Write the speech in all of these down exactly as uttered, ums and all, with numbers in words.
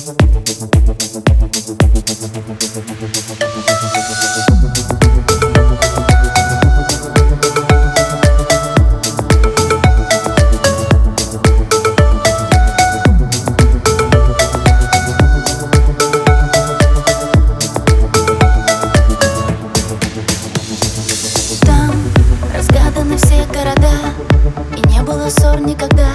Все города, и не было ссор никогда.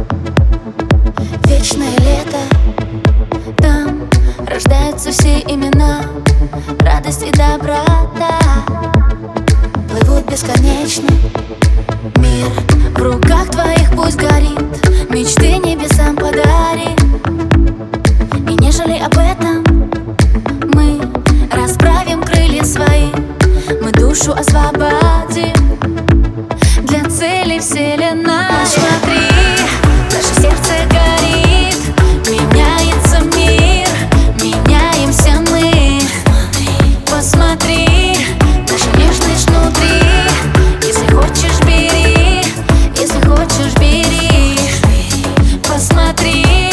Вечное лето, там рождаются все имена, радость и доброта плывут бесконечно. Мир в руках твоих пусть горит, мечты небесам подари. И не жалей об этом, мы расправим крылья свои, мы душу освободим для цели вселенной. Посмотри, наше сердце горит, меняется мир, меняемся мы. Посмотри, наша нежность внутри. Если хочешь, бери, если хочешь, бери. Посмотри,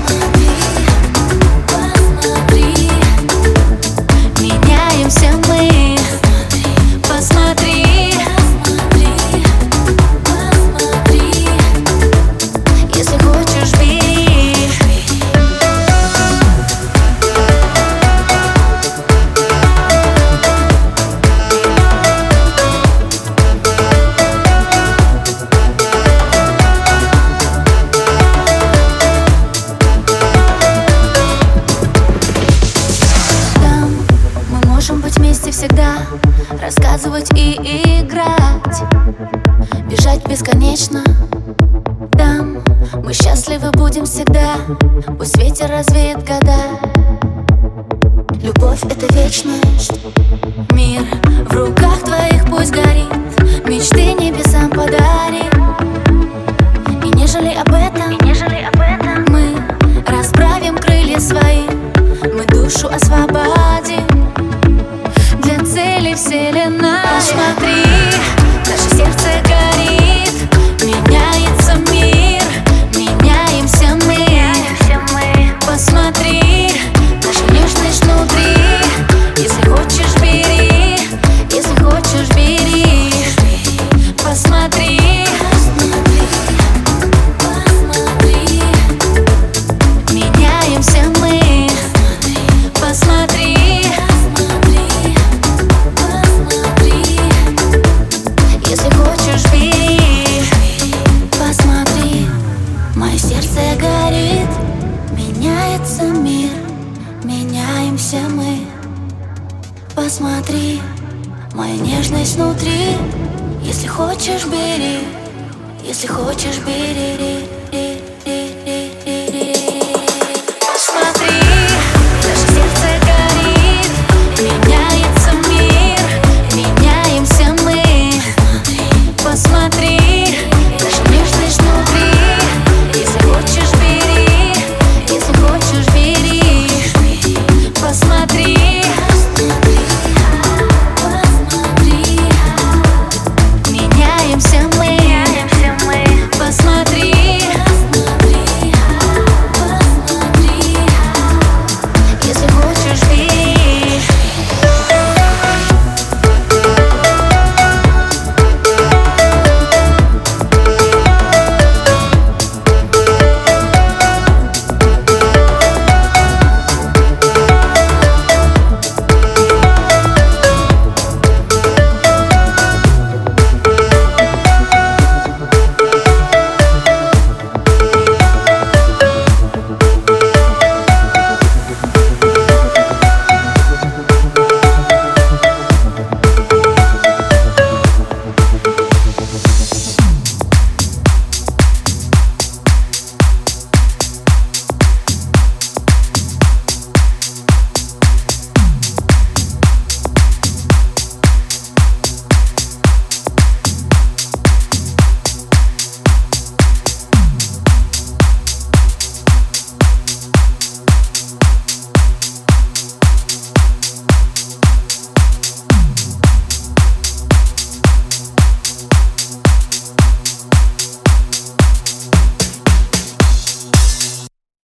посмотри, меняемся мы. Посмотри. Всегда рассказывать и играть, бежать бесконечно. Там мы счастливы будем всегда, пусть ветер развеет года. Любовь — это вечность, мир в руках твоих пусть горит, мечты небесам подари. И не жалей об этом, и не жалей об этом. Мы расправим крылья свои, мы душу освободим для цели вселенной. Посмотри, наше сердце горит, меняется мир, меняемся мы. Посмотри, наша нежность внутри. Если хочешь, бери, если хочешь, бери. Посмотри, посмотри, меняемся мы. Посмотри. Сердце горит, меняется мир, меняемся мы. Посмотри, моя нежность внутри. Если хочешь, бери, если хочешь, бери.